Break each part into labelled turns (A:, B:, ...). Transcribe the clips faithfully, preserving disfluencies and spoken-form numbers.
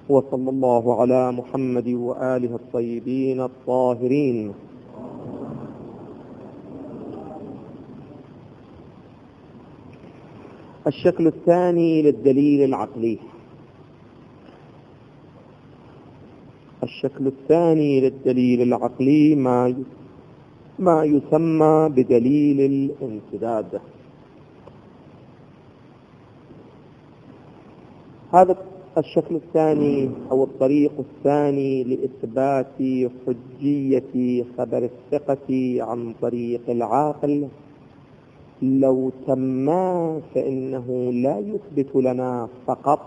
A: وصلى الله على محمد وآله الطيبين الطاهرين. الشكل الثاني للدليل العقلي. الشكل الثاني للدليل العقلي ما ما يسمى بدليل الانسداد. هذا الشكل الثاني أو الطريق الثاني لإثبات حجية خبر الثقة عن طريق العاقل لو تم فإنه لا يثبت لنا فقط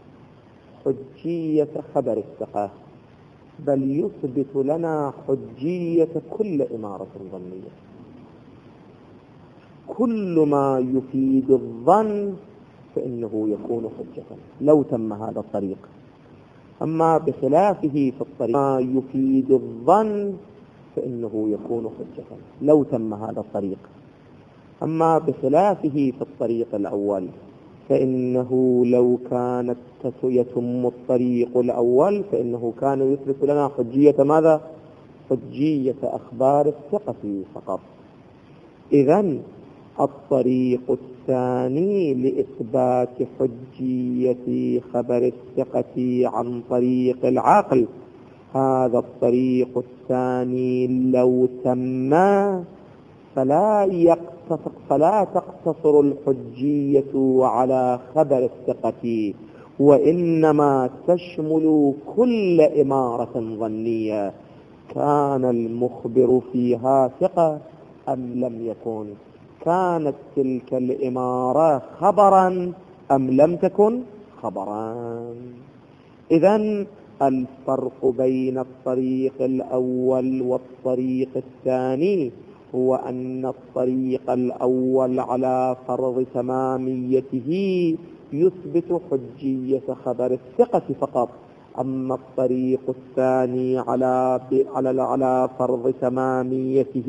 A: حجية خبر الثقة، بل يثبت لنا حجية كل إمارة ظنية. كل ما يفيد الظن فإنه يكون حجة لو تم هذا الطريق. أما بخلافه في الطريق ما يفيد الظن فإنه يكون حجة لو تم هذا الطريق. أما بخلافه في الطريق الأول فإنه لو كانت يتم الطريق الأول فإنه كان يثبت لنا حجية ماذا؟ حجية أخبار الثقة فقط. إذن الطريق الثاني لإثبات حجية خبر الثقة عن طريق العقل، هذا الطريق الثاني لو تم فلا يقتصر فلا تقتصر الحجية على خبر الثقة، وإنما تشمل كل إمارة ظنية كان المخبر فيها ثقة أم لم يكن، كانت تلك الإمارة خبرا أم لم تكن خبرا. إذن الفرق بين الطريق الأول والطريق الثاني هو أن الطريق الأول على فرض تماميته يثبت حجية خبر الثقة فقط، أما الطريق الثاني على على على فرض تماميته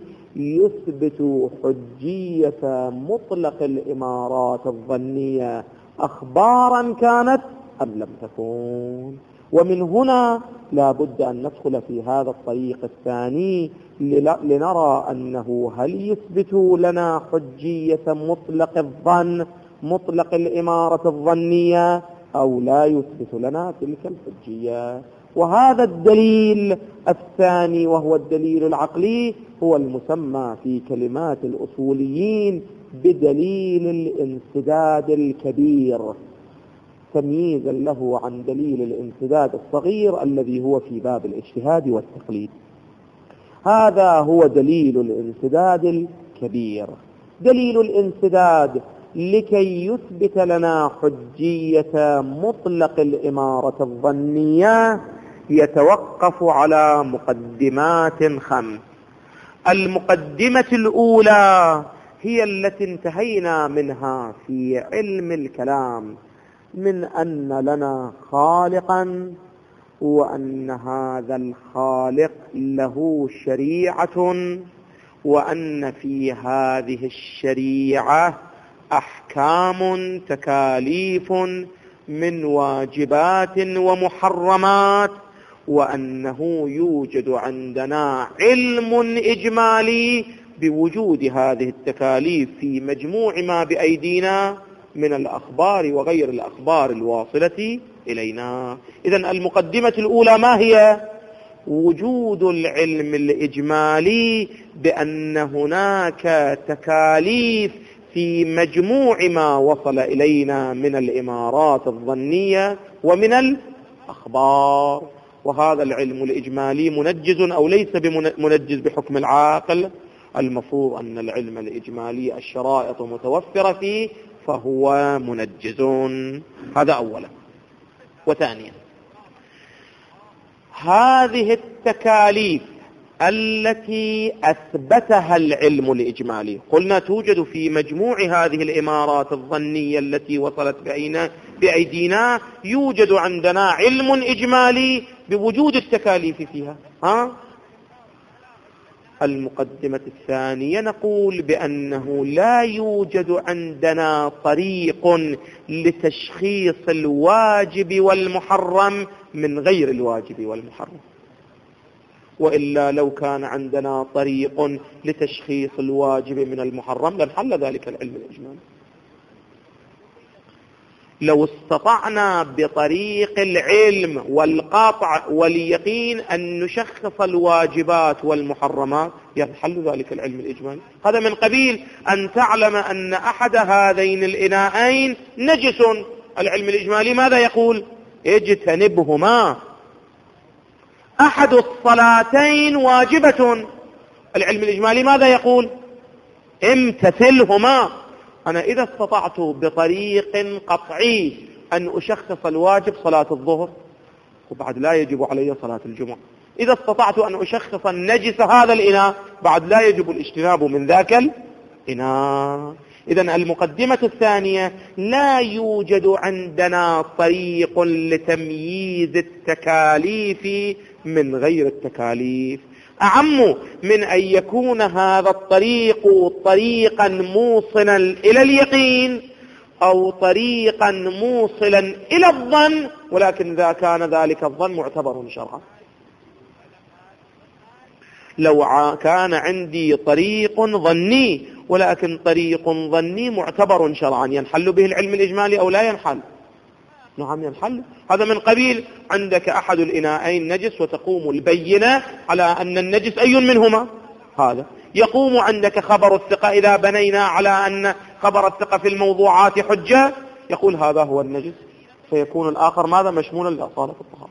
A: يثبت حجية مطلق الإمارات الظنية أخبارا كانت أم لم تكن. ومن هنا لا بد أن ندخل في هذا الطريق الثاني لنرى أنه هل يثبت لنا حجية مطلق الظن مطلق الإمارة الظنية أو لا يثبت لنا تلك الحجية. وهذا الدليل الثاني وهو الدليل العقلي هو المسمى في كلمات الأصوليين بدليل الانسداد الكبير، تمييزا له عن دليل الانسداد الصغير الذي هو في باب الاجتهاد والتقليد. هذا هو دليل الانسداد الكبير. دليل الانسداد لكي يثبت لنا حجية مطلق الإمارة الظنية يتوقف على مقدمات خمس. المقدمة الأولى هي التي انتهينا منها في علم الكلام، من أن لنا خالقا وأن هذا الخالق له شريعة، وأن في هذه الشريعة أحكام تكاليف من واجبات ومحرمات، وأنه يوجد عندنا علم إجمالي بوجود هذه التكاليف في مجموع ما بأيدينا من الأخبار وغير الأخبار الواصلة إلينا. إذن المقدمة الأولى ما هي؟ وجود العلم الإجمالي بأن هناك تكاليف في مجموع ما وصل إلينا من الإمارات الظنية ومن الأخبار. وهذا العلم الإجمالي منجز أو ليس بمنجز بحكم العاقل؟ المفروض أن العلم الإجمالي الشرائط متوفرة فيه فهو منجز. هذا أولا. وثانيا هذه التكاليف التي أثبتها العلم الإجمالي قلنا توجد في مجموع هذه الإمارات الظنية التي وصلت بأيدينا، يوجد عندنا علم إجمالي بوجود التكاليف فيها. ها؟ المقدمة الثانية نقول بأنه لا يوجد عندنا طريق لتشخيص الواجب والمحرم من غير الواجب والمحرم، وإلا لو كان عندنا طريق لتشخيص الواجب من المحرم لانحل ذلك العلم الإجمالي. لو استطعنا بطريق العلم والقطع واليقين أن نشخص الواجبات والمحرمات ينحل ذلك العلم الإجمالي. هذا من قبيل أن تعلم أن أحد هذين الإناءين نجس، العلم الإجمالي ماذا يقول؟ اجتنبهما. أحد الصلاتين واجبة، العلم الإجمالي ماذا يقول؟ امتثلهما. أنا إذا استطعت بطريق قطعي أن أشخص الواجب صلاة الظهر وبعد لا يجب علي صلاة الجمعة، إذا استطعت أن أشخص النجس هذا الإناء بعد لا يجب الاجتناب من ذاك الإناء. إذن المقدمة الثانية لا يوجد عندنا طريق لتمييز التكاليف من غير التكاليف، أعم من أن يكون هذا الطريق طريقا موصلا إلى اليقين أو طريقا موصلا إلى الظن، ولكن إذا كان ذلك الظن معتبر شرعا. لو كان عندي طريق ظني ولكن طريق ظني معتبر شرعا ينحل به العلم الإجمالي أو لا ينحل؟ نعم ينحل. هذا من قبيل عندك أحد الإناءين نجس وتقوم البينة على أن النجس أي منهما هذا، يقوم عندك خبر الثقة إذا بنينا على أن خبر الثقة في الموضوعات حجة، يقول هذا هو النجس، فيكون الآخر ماذا؟ مشمولا لأصالة الطهارة.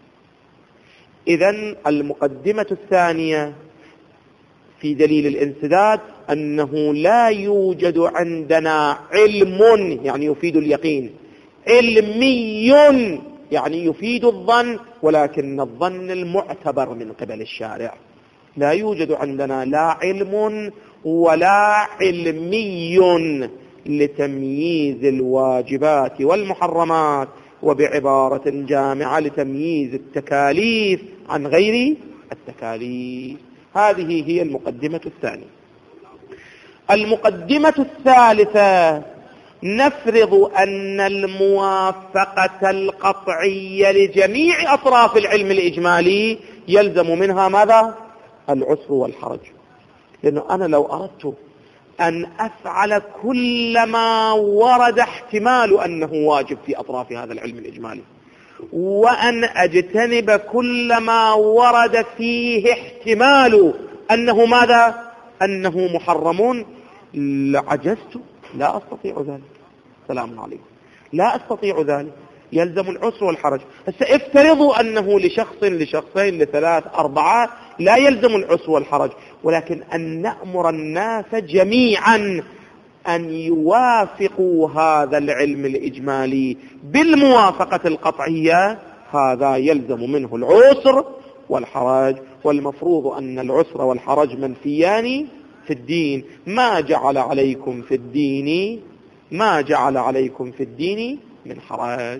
A: إذن المقدمة الثانية في دليل الانسداد أنه لا يوجد عندنا علم يعني يفيد اليقين، علمي يعني يفيد الظن، ولكن الظن المعتبر من قبل الشارع. لا يوجد عندنا لا علم ولا علمي لتمييز الواجبات والمحرمات، وبعبارة جامعة لتمييز التكاليف عن غير التكاليف. هذه هي المقدمة الثانية. المقدمة الثالثة نفرض أن الموافقة القطعية لجميع أطراف العلم الإجمالي يلزم منها ماذا؟ العسر والحرج. لأنه أنا لو أردت أن أفعل كل ما ورد احتمال أنه واجب في أطراف هذا العلم الإجمالي، وأن أجتنب كل ما ورد فيه احتمال أنه ماذا؟ أنه محرمون، لعجزت، لا أستطيع ذلك. سلام عليكم. لا أستطيع ذلك، يلزم العسر والحرج. سافترضوا أنه لشخص لشخصين لثلاث أربعة لا يلزم العسر والحرج، ولكن أن نأمر الناس جميعا أن يوافقوا هذا العلم الإجمالي بالموافقة القطعية، هذا يلزم منه العسر والحرج. والمفروض أن العسر والحرج منفيان في الدين. ما جعل عليكم في الدين ما جعل عليكم في الدين من حرج.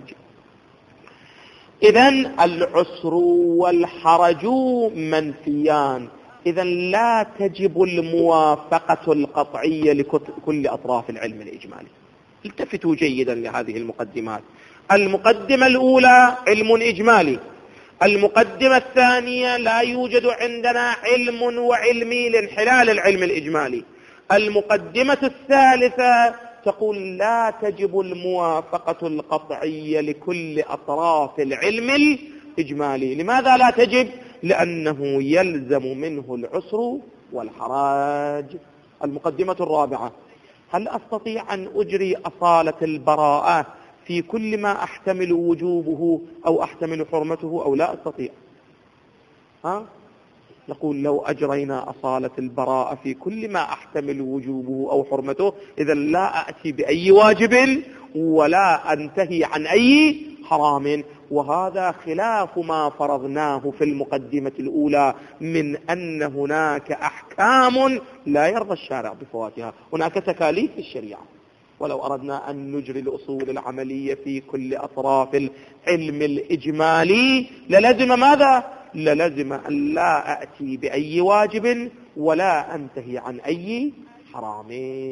A: إذن العسر والحرج منفيان، إذن لا تجب الموافقة القطعية لكل أطراف العلم الإجمالي. التفتوا جيدا لهذه المقدمات. المقدمة الأولى علم إجمالي، المقدمة الثانية لا يوجد عندنا علم وعلمي لانحلال العلم الإجمالي. المقدمة الثالثة تقول لا تجب الموافقة القطعية لكل أطراف العلم الإجمالي. لماذا لا تجب؟ لأنه يلزم منه العسر والحرج. المقدمة الرابعة، هل أستطيع أن أجري أصالة البراءة في كل ما أحتمل وجوبه أو أحتمل حرمته أو لا أستطيع؟ ها؟ نقول لو أجرينا أصالة البراءة في كل ما أحتمل وجوبه أو حرمته إذا لا أأتي بأي واجب ولا أنتهي عن أي حرام، وهذا خلاف ما فرضناه في المقدمة الأولى من أن هناك أحكام لا يرضى الشارع بفواتها، هناك تكاليف في الشريعة. ولو أردنا أن نجري الأصول العملية في كل أطراف العلم الإجمالي للزم ماذا؟ للزم أن لا أأتي بأي واجب ولا أنتهي عن أي حرام.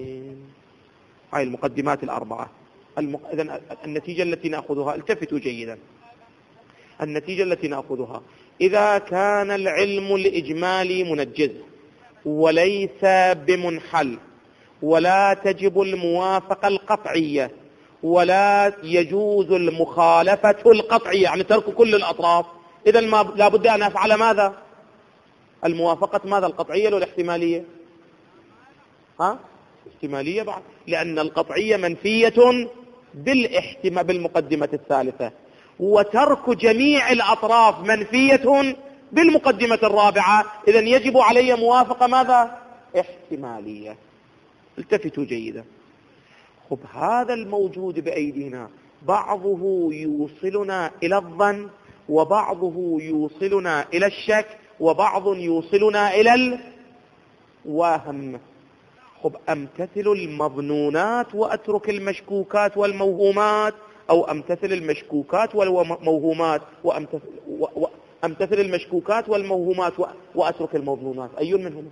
A: هاي المقدمات الأربعة. المق... إذن النتيجة التي نأخذها، التفتوا جيدا، النتيجة التي نأخذها إذا كان العلم الإجمالي منجز وليس بمنحل، ولا تجب الموافقة القطعية، ولا يجوز المخالفة القطعية، يعني ترك كل الأطراف، إذن ما لا بد أن أفعل ماذا؟ الموافقة ماذا؟ القطعية ولا الاحتمالية؟ ها؟ احتمالية بعد، لأن القطعية منفية بالاحتمال بالمقدمة الثالثة، وترك جميع الأطراف منفية بالمقدمة الرابعة، إذن يجب علي موافقة ماذا؟ احتمالية. التفتوا جيدا. خب هذا الموجود بأيدينا بعضه يوصلنا إلى الظن، وبعضه يوصلنا إلى الشك، وبعض يوصلنا إلى الوهم. خب أمتثل المظنونات وأترك المشكوكات والموهومات، أو أمتثل المشكوكات والموهومات وأمتثل, وأمتثل المشكوكات والموهومات وأترك المظنونات؟ أي منهم؟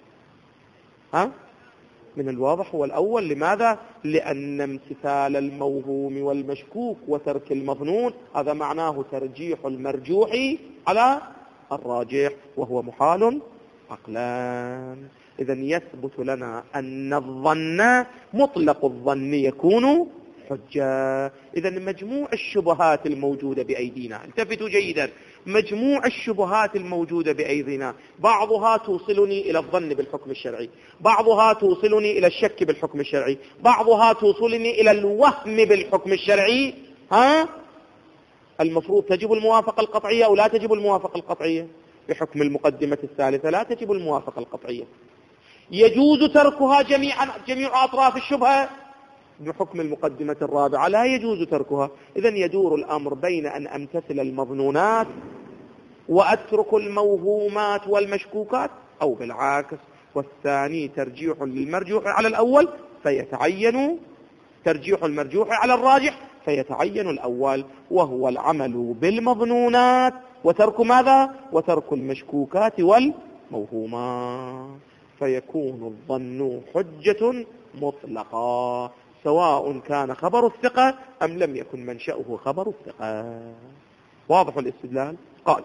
A: ها؟ من الواضح هو الأول. لماذا؟ لأن امتثال الموهوم والمشكوك وترك المظنون هذا معناه ترجيح المرجوح على الراجح، وهو محال عقلا. إذن يثبت لنا أن الظن مطلق الظن يكون حجة. إذن مجموع الشبهات الموجودة بأيدينا، التفتوا جيدا، مجموع الشبهات الموجودة بأيدينا بعضها توصلني إلى الظن بالحكم الشرعي، بعضها توصلني إلى الشك بالحكم الشرعي، بعضها توصلني إلى الوهم بالحكم الشرعي. ها؟ المفروض تجب الموافقة القطعية أو لا تجب الموافقة القطعية؟ بحكم المقدمة الثالثة لا تجب الموافقة القطعية. يجوز تركها جميعا، جميع أطراف الشبهة؟ بحكم المقدمة الرابعة لا يجوز تركها. إذن يدور الأمر بين أن أمتثل المظنونات وأترك الموهومات والمشكوكات، أو بالعكس. والثاني ترجيح للمرجوح على الأول فيتعين ترجيح المرجوح على الراجح فيتعين الأول، وهو العمل بالمظنونات وترك ماذا؟ وترك المشكوكات والموهومات، فيكون الظن حجة مطلقة سواء كان خبر الثقة أم لم يكن منشأه خبر الثقة. واضح الاستدلال؟ قال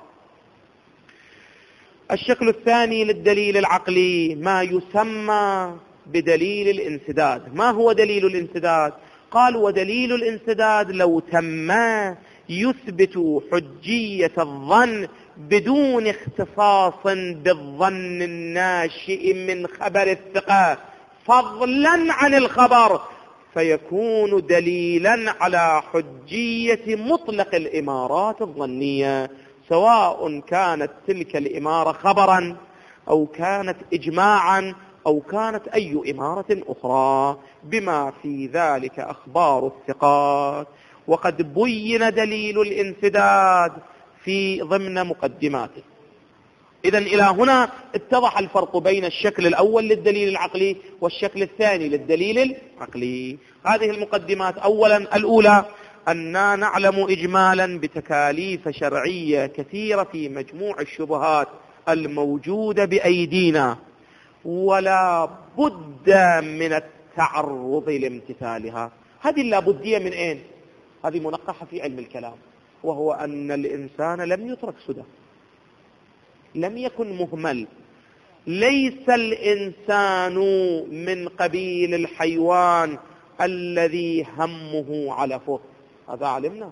A: الشكل الثاني للدليل العقلي ما يسمى بدليل الانسداد. ما هو دليل الانسداد؟ قال ودليل الانسداد لو تم يثبت حجية الظن بدون اختصاص بالظن الناشئ من خبر الثقة فضلا عن الخبر، فيكون دليلا على حجية مطلق الإمارات الظنية، سواء كانت تلك الإمارة خبرا أو كانت إجماعا أو كانت أي إمارة أخرى، بما في ذلك أخبار الثقات. وقد بين دليل الانسداد في ضمن مقدماته. إذن إلى هنا اتضح الفرق بين الشكل الأول للدليل العقلي والشكل الثاني للدليل العقلي. هذه المقدمات أولا الأولى أننا نعلم إجمالا بتكاليف شرعية كثيرة في مجموع الشبهات الموجودة بأيدينا، ولا بد من التعرض لامتثالها. هذه اللابدية من أين؟ هذه منقحة في علم الكلام، وهو أن الإنسان لم يترك سدى، لم يكن مهمل. ليس الإنسان من قبيل الحيوان الذي همه علفه، هذا علمنا.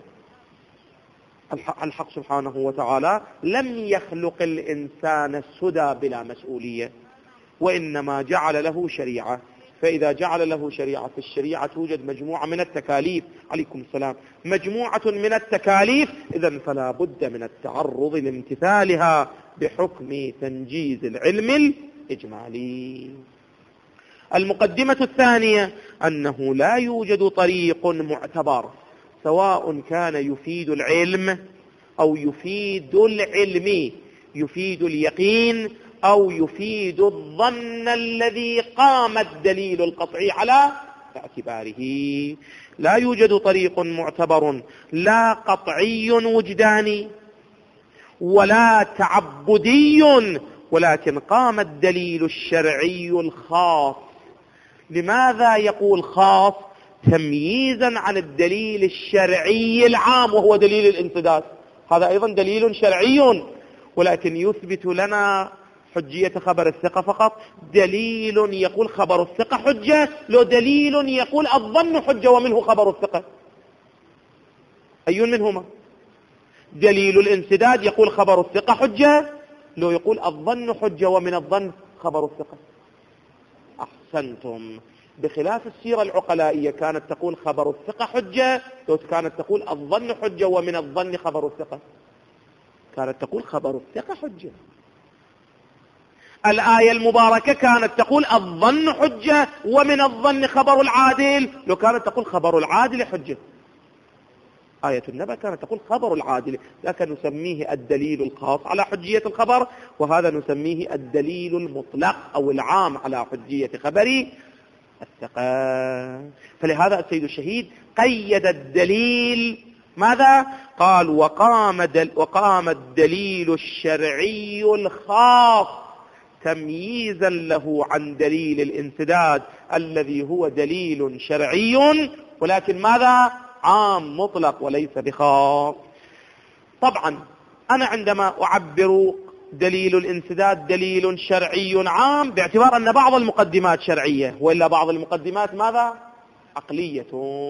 A: الحق سبحانه وتعالى لم يخلق الإنسان سدى بلا مسؤولية، وإنما جعل له شريعة. فإذا جعل له شريعة، في الشريعة توجد مجموعة من التكاليف، عليكم السلام، مجموعة من التكاليف، إذن فلا بد من التعرض لامتثالها بحكم تنجيز العلم الإجمالي. المقدمة الثانية أنه لا يوجد طريق معتبر سواء كان يفيد العلم أو يفيد العلم، يفيد اليقين أو يفيد الظن الذي قام الدليل القطعي على اعتباره. لا يوجد طريق معتبر لا قطعي وجداني ولا تعبدي، ولكن قام الدليل الشرعي الخاص. لماذا يقول خاص؟ تمييزا عن الدليل الشرعي العام وهو دليل الانسداد. هذا أيضا دليل شرعي، ولكن يثبت لنا حجية خبر الثقة فقط. دليل يقول خبر الثقة حجة، لو دليل يقول الظن حجة ومنه خبر الثقة، أي منهما؟ دليل الانسداد يقول خبر الثقة حجة، لو يقول الظن حجة ومن الظن خبر الثقة. أحسنتم. بخلاف السيرة العقلائية كانت تقول خبر الثقة حجة، لو كانت تقول الظن حجة ومن الظن خبر الثقة. كانت تقول خبر الثقة حجة. الآية المباركة كانت تقول الظن حجة ومن الظن خبر العادل، لو كانت تقول خبر العادل حجة. آية النبأ كانت تقول خبر العادل، لكن نسميه الدليل الخاص على حجية الخبر، وهذا نسميه الدليل المطلق أو العام على حجية خبر الثقة. فلهذا السيد الشهيد قيد الدليل ماذا؟ قال وقام, دل وقام الدليل الشرعي الخاص تمييزا له عن دليل الانسداد الذي هو دليل شرعي، ولكن ماذا؟ عام مطلق وليس بخاص. طبعا أنا عندما أعبر دليل الانسداد دليل شرعي عام باعتبار أن بعض المقدمات شرعية، وإلا بعض المقدمات ماذا؟ عقلية.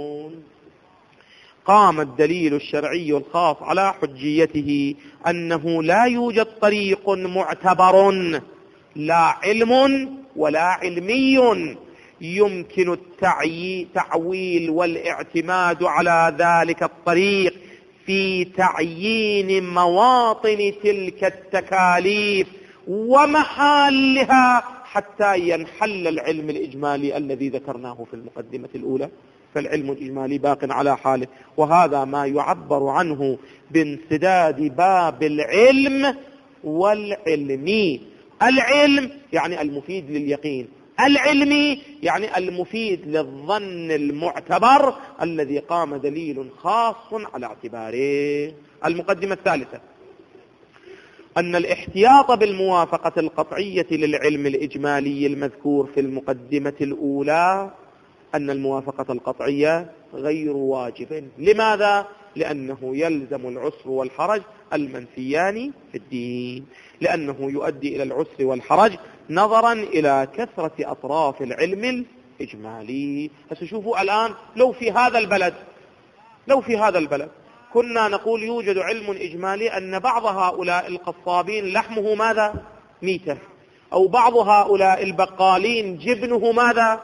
A: قام الدليل الشرعي الخاص على حجيته أنه لا يوجد طريق معتبر لا علم ولا علمي يمكن التعويل والاعتماد على ذلك الطريق في تعيين مواطن تلك التكاليف ومحالها حتى ينحل العلم الإجمالي الذي ذكرناه في المقدمة الأولى. فالعلم الإجمالي باق على حاله، وهذا ما يعبر عنه بانسداد باب العلم والعلمي. العلم يعني المفيد لليقين، العلمي يعني المفيد للظن المعتبر الذي قام دليل خاص على اعتباره. المقدمة الثالثة أن الاحتياط بالموافقة القطعية للعلم الإجمالي المذكور في المقدمة الأولى أن الموافقة القطعية غير واجب. لماذا؟ لأنه يلزم العسر والحرج المنفيان في الدين، لأنه يؤدي إلى العسر والحرج نظرا إلى كثرة أطراف العلم الإجمالي. فشوفوا الآن لو في هذا البلد لو في هذا البلد كنا نقول يوجد علم إجمالي أن بعض هؤلاء القصابين لحمه ماذا؟ ميتة، أو بعض هؤلاء البقالين جبنه ماذا؟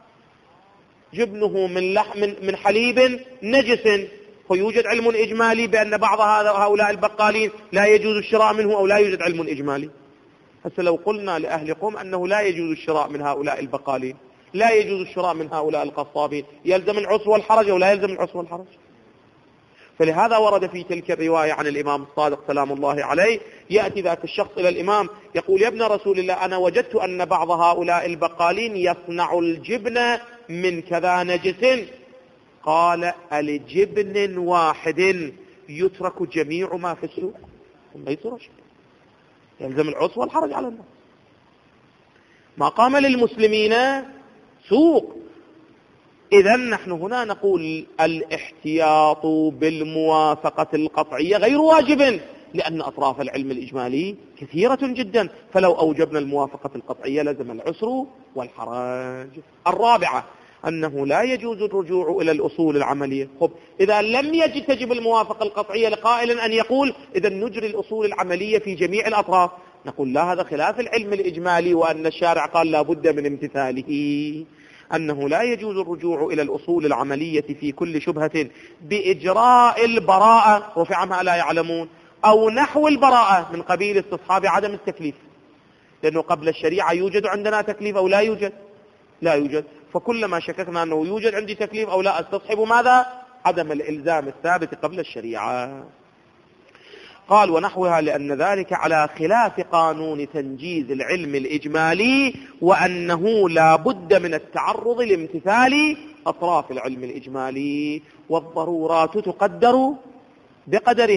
A: جبنه من لحم من حليب نجس، فيوجد علم إجمالي بأن بعض هؤلاء البقالين لا يجوز الشراء منه أو لا يوجد علم إجمالي. هسه لو قلنا لأهل قوم أنه لا يجوز الشراء من هؤلاء البقالين، لا يجوز الشراء من هؤلاء القصابين، يلزم العسر والحرج أو لا يلزم العسر والحرج؟ فلهذا ورد في تلك الرواية عن الإمام الصادق سلام الله عليه، يأتي ذاك الشخص إلى الإمام يقول: يا ابن رسول الله، أنا وجدت أن بعض هؤلاء البقالين يصنع الجبن من كذا نجس. قال: الجبن واحد يترك جميع ما في السوق؟ ما يترك، يلزم العسر والحرج على الناس. ما قام للمسلمين سوق. إذا نحن هنا نقول الاحتياط بالموافقة القطعية غير واجب، لأن أطراف العلم الإجمالي كثيرة جدا، فلو أوجبنا الموافقة القطعية لزم العسر والحرج. الرابعة أنه لا يجوز الرجوع إلى الأصول العملية. خب إذا لم يجد تجب الموافقة القطعية لقائل أن يقول إذا نجري الأصول العملية في جميع الأطراف، نقول لا، هذا خلاف العلم الإجمالي، وأن الشارع قال لا بد من امتثاله. أنه لا يجوز الرجوع إلى الأصول العملية في كل شبهة بإجراء البراءة، رفع ما لا يعلمون، أو نحو البراءة من قبيل استصحاب عدم التكليف، لأنه قبل الشريعة يوجد عندنا تكليف أو لا يوجد؟ لا يوجد. فكلما شككنا أنه يوجد عندي تكليف أو لا استصحب ماذا؟ عدم الإلزام الثابت قبل الشريعة. قال: ونحوها، لأن ذلك على خلاف قانون تنجيز العلم الإجمالي، وأنه لا بد من التعرض لامتثال أطراف العلم الإجمالي، والضرورات تقدر بقدرها.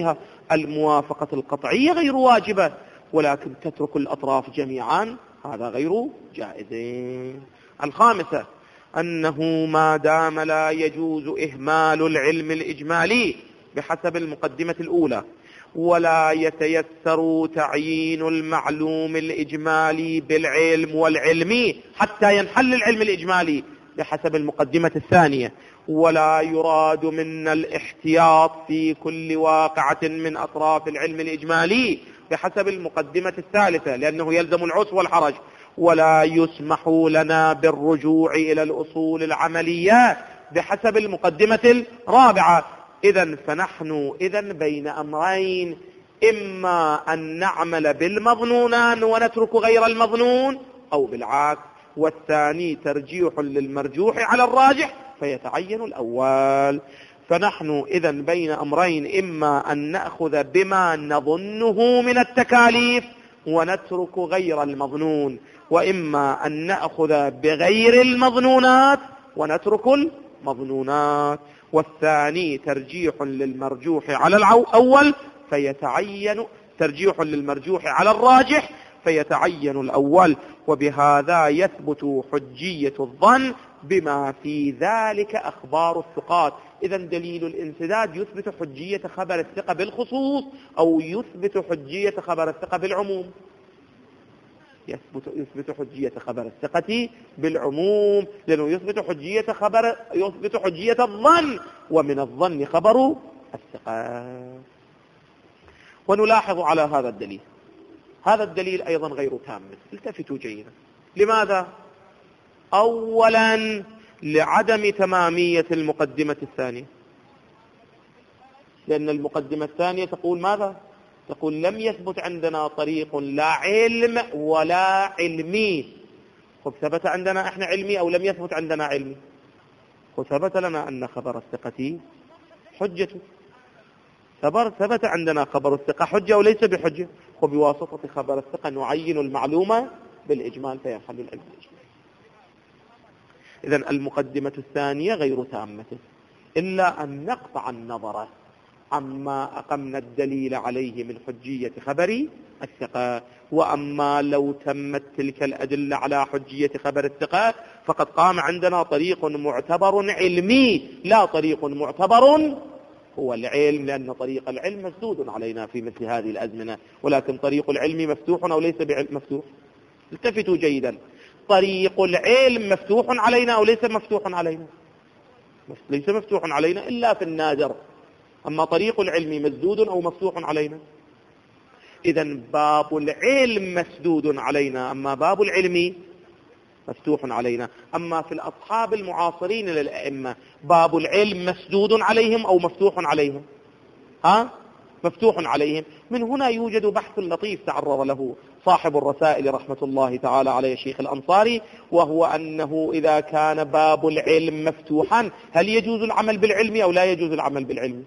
A: الموافقة القطعية غير واجبة، ولكن تترك الأطراف جميعا هذا غير جائز. الخامسة أنه ما دام لا يجوز إهمال العلم الإجمالي بحسب المقدمة الأولى، ولا يتيسر تعيين المعلوم الإجمالي بالعلم والعلمي حتى ينحل العلم الإجمالي بحسب المقدمة الثانية، ولا يراد منا الاحتياط في كل واقعة من أطراف العلم الإجمالي بحسب المقدمة الثالثة لأنه يلزم العسر والحرج، ولا يسمح لنا بالرجوع إلى الأصول العملية بحسب المقدمة الرابعة. إذن فنحن إذن بين أمرين، إما أن نعمل بالمظنونان ونترك غير المظنون، أو بالعكس، والثاني ترجيح للمرجوح على الراجح فيتعين الأول. فنحن إذن بين أمرين، إما أن نأخذ بما نظنه من التكاليف ونترك غير المظنون، وإما أن نأخذ بغير المظنونات ونترك المظنونات، والثاني ترجيح للمرجوح على الأول فيتعين ترجيح للمرجوح على الراجح فيتعين الأول. وبهذا يثبت حجية الظن بما في ذلك أخبار الثقات. إذن دليل الانسداد يثبت حجية خبر الثقة بالخصوص أو يثبت حجية خبر الثقة بالعموم؟ يثبت يثبت حجية خبر الثقة بالعموم، لأنه يثبت حجية خبر يثبت حجية الظن، ومن الظن خبر الثقة. ونلاحظ على هذا الدليل، هذا الدليل أيضا غير تام. التفتوا جيدا. لماذا؟ أولا لعدم تمامية المقدمة الثانية، لأن المقدمة الثانية تقول ماذا؟ تقول لم يثبت عندنا طريق لا علم ولا علمي. خب ثبت عندنا احنا علمي أو لم يثبت عندنا علمي؟ وثبت لنا أن خبر الثقة حجة. ثبت عندنا خبر الثقة حجة وليس بحجة، وبواسطة خبر الثقة نعين المعلومة بالإجمال فينحل العلم الإجمالي. إذن المقدمة الثانية غير تامة، إلا أن نقطع النظر عما أقمنا الدليل عليه من حجية خبر الثقة. وأما لو تمت تلك الأدلة على حجية خبر الثقة فقد قام عندنا طريق معتبر علمي لا طريق معتبر هو العلم، لأن طريق العلم مسدود علينا في مثل هذه الأزمنة، ولكن طريق العلم مفتوح أو ليس مفتوح؟ التفتوا جيدا. طريق العلم مفتوح علينا أو ليس مفتوح علينا؟ ليس مفتوح علينا إلا في النادر. أما طريق العلم مسدود أو مفتوح علينا؟ إذن باب العلم مسدود علينا، أما باب العلم مفتوح علينا. أما في الأصحاب المعاصرين للأئمة باب العلم مسدود عليهم أو مفتوح عليهم؟ ها؟ مفتوح عليهم. من هنا يوجد بحث لطيف تعرض له صاحب الرسائل رحمة الله تعالى عليه الشيخ الأنصاري، وهو أنه إذا كان باب العلم مفتوحا هل يجوز العمل بالعلم أو لا يجوز العمل بالعلم؟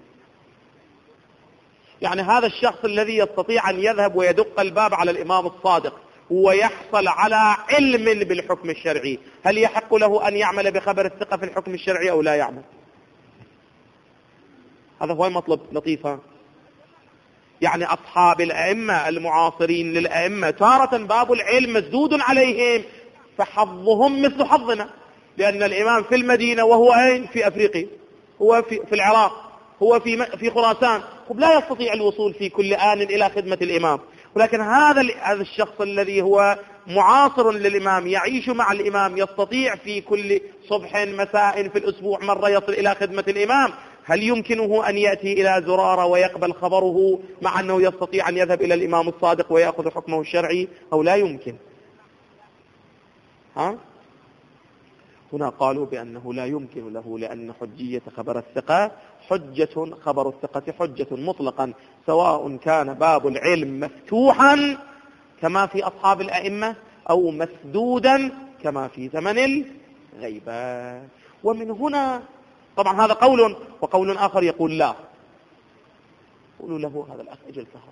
A: يعني هذا الشخص الذي يستطيع أن يذهب ويدق الباب على الإمام الصادق ويحصل على علم بالحكم الشرعي، هل يحق له أن يعمل بخبر الثقة في الحكم الشرعي أو لا يعمل؟ هذا هو مطلب لطيفة. يعني أصحاب الأئمة المعاصرين للأئمة تارة باب العلم مسدود عليهم فحظهم مثل حظنا، لأن الإمام في المدينة وهو أين؟ في أفريقيا، هو في, في العراق، هو في, في خراسان، لا يستطيع الوصول في كل آن إلى خدمة الإمام. ولكن هذا هذا الشخص الذي هو معاصر للإمام يعيش مع الإمام يستطيع في كل صبح مساء في الأسبوع مرة يصل إلى خدمة الإمام، هل يمكنه أن يأتي إلى زرارة ويقبل خبره مع أنه يستطيع أن يذهب إلى الإمام الصادق ويأخذ حكمه الشرعي أو لا يمكن؟ ها؟ هنا قالوا بأنه لا يمكن له، لأن حجية خبر الثقة حجة خبر الثقة حجة مطلقا، سواء كان باب العلم مفتوحا كما في أصحاب الأئمة أو مسدودا كما في زمن الغيبة. ومن هنا طبعا هذا قول، وقول آخر يقول لا. قولوا له هذا الأخ أجل كهرباء.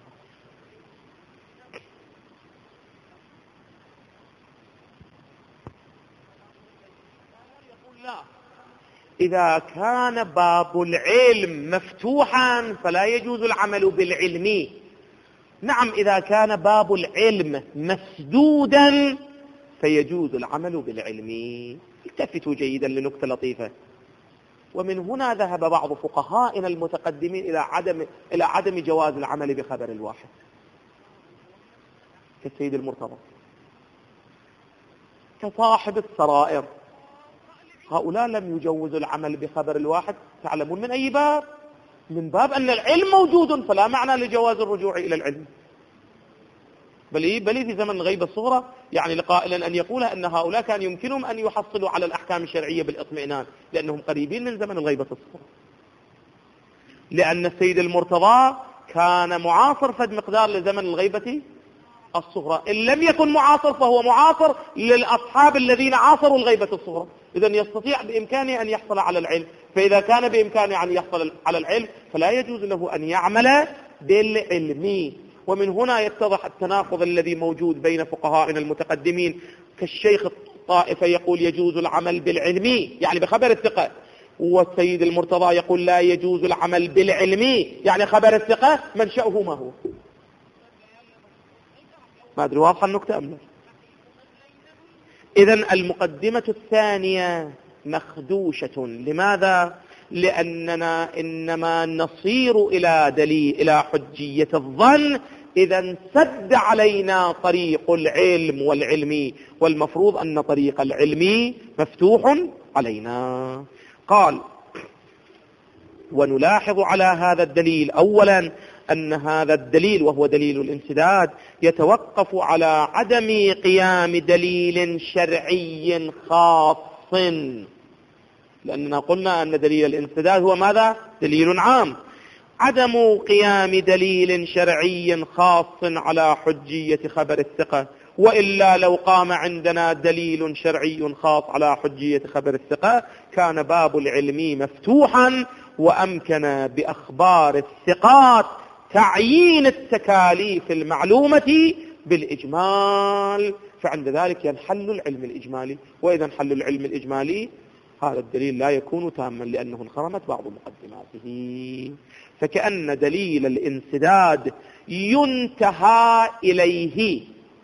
A: يقول لا، إذا كان باب العلم مفتوحا فلا يجوز العمل بالعلم. نعم، إذا كان باب العلم مسدودا فيجوز العمل بالعلم. التفتوا جيدا لنكتة لطيفة. ومن هنا ذهب بعض فقهائنا المتقدمين إلى عدم إلى عدم جواز العمل بخبر الواحد كالسيد المرتضى، كصاحب السرائر. هؤلاء لم يجوزوا العمل بخبر الواحد. تعلمون من أي باب؟ من باب أن العلم موجود فلا معنى لجواز الرجوع إلى العلم. بل بل في زمن الغيبة الصغرى يعني لقائلا أن يقول أن هؤلاء كان يمكنهم أن يحصلوا على الأحكام الشرعية بالإطمئنان لأنهم قريبين من زمن الغيبة الصغرى، لأن السيد المرتضى كان معاصر فد مقدار لزمن الغيبة الصغرى. إن لم يكن معاصر فهو معاصر للأصحاب الذين عاصروا الغيبة الصغرى. إذن يستطيع بإمكانه أن يحصل على العلم. فإذا كان بإمكانه أن يحصل على العلم فلا يجوز له أن يعمل بالعلم. ومن هنا يتضح التناقض الذي موجود بين فقهائنا المتقدمين، كالشيخ الطائفة يقول يجوز العمل بالعلم يعني بخبر الثقة، والسيد المرتضى يقول لا يجوز العمل بالعلم يعني خبر الثقة منشأه ما هو. ما أدري واضحة النكتة أم لا؟ إذن المقدمة الثانية مخدوشة. لماذا؟ لأننا إنما نصير إلى دليل إلى حجية الظن إذا انسد علينا طريق العلم والعلم، والمفروض أن طريق العلم مفتوح علينا. قال: ونلاحظ على هذا الدليل أولا أن هذا الدليل وهو دليل الانسداد يتوقف على عدم قيام دليل شرعي خاص، لأننا قلنا أن دليل الانسداد هو ماذا؟ دليل عام. عدم قيام دليل شرعي خاص على حجية خبر الثقة، وإلا لو قام عندنا دليل شرعي خاص على حجية خبر الثقة كان باب العلم مفتوحا، وأمكن بأخبار الثقات تعيين التكاليف المعلومة بالإجمال، فعند ذلك ينحل العلم الإجمالي. وإذا انحل العلم الإجمالي هذا الدليل لا يكون تاما لأنه انخرمت بعض مقدماته. فكأن دليل الانسداد ينتهى إليه.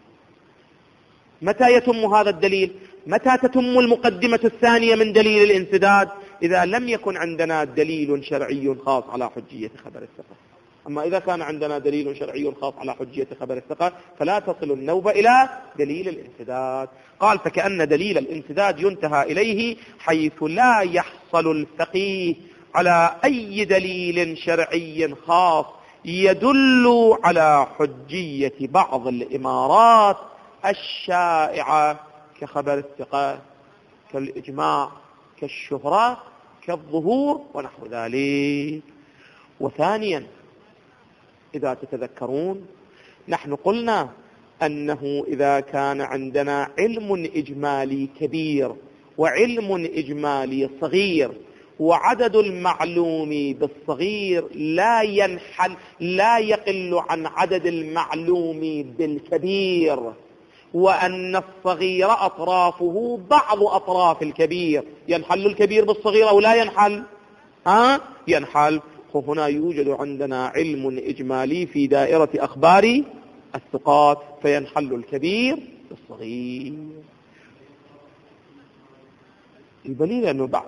A: متى يتم هذا الدليل؟ متى تتم المقدمة الثانية من دليل الانسداد؟ إذا لم يكن عندنا دليل شرعي خاص على حجية خبر الثقة. أما إذا كان عندنا دليل شرعي خاص على حجية خبر الثقة فلا تصل النوبة إلى دليل الانسداد. قال: فكأن دليل الانسداد ينتهى إليه حيث لا يحصل الفقيه على أي دليل شرعي خاص يدل على حجية بعض الإمارات الشائعة كخبر الثقة، كالإجماع، كالشهرة، كالظهور ونحو ذلك. وثانيا، إذا تتذكرون نحن قلنا أنه إذا كان عندنا علم إجمالي كبير وعلم إجمالي صغير وعدد المعلوم بالصغير لا ينحل لا يقل عن عدد المعلوم بالكبير، وأن الصغير أطرافه بعض أطراف الكبير، ينحل الكبير بالصغير أو لا ينحل؟ ها؟ ينحل. هنا يوجد عندنا علم إجمالي في دائرة أخبار الثقات فينحل الكبير بالصغير. الدليل أنه بعد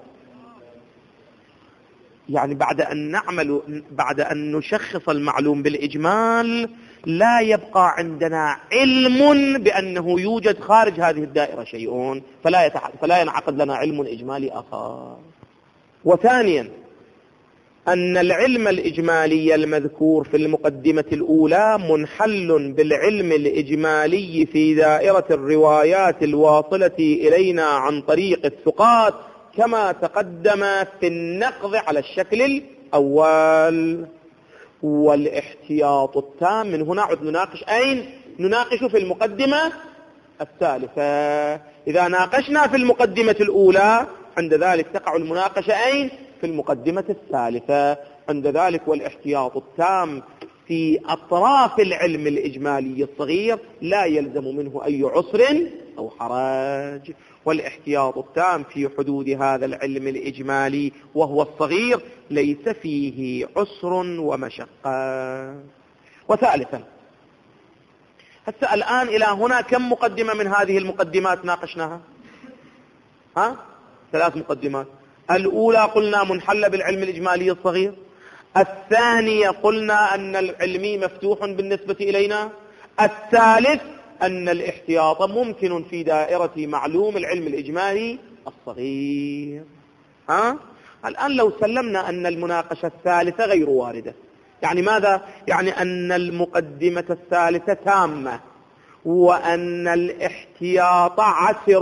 A: يعني بعد أن نعمل بعد أن نشخص المعلوم بالإجمال لا يبقى عندنا علم بأنه يوجد خارج هذه الدائرة شيء، فلا يتح... فلا ينعقد لنا علم إجمالي آخر. وثانيا أن العلم الإجمالي المذكور في المقدمة الأولى منحل بالعلم الإجمالي في دائرة الروايات الواصلة إلينا عن طريق الثقات كما تقدم في النقض على الشكل الأول. والاحتياط التام من هنا عد نناقش أين؟ نناقش في المقدمة الثالثة. إذا ناقشنا في المقدمة الأولى عند ذلك تقع المناقشة أين؟ في المقدمة الثالثة. عند ذلك والاحتياط التام في أطراف العلم الإجمالي الصغير لا يلزم منه أي عسر أو حرج. والاحتياط التام في حدود هذا العلم الإجمالي وهو الصغير ليس فيه عسر ومشقة. وثالثا، هسه الآن إلى هنا كم مقدمة من هذه المقدمات ناقشناها؟ ها؟ ثلاث مقدمات. الأولى قلنا منحلة بالعلم الإجمالي الصغير. الثانية قلنا أن العلمي مفتوح بالنسبة إلينا. الثالث أن الاحتياط ممكن في دائرة معلوم العلم الإجمالي الصغير. ها؟ الآن لو سلمنا أن المناقشة الثالثة غير واردة، يعني ماذا؟ يعني أن المقدمة الثالثة تامة، وأن الاحتياط عسر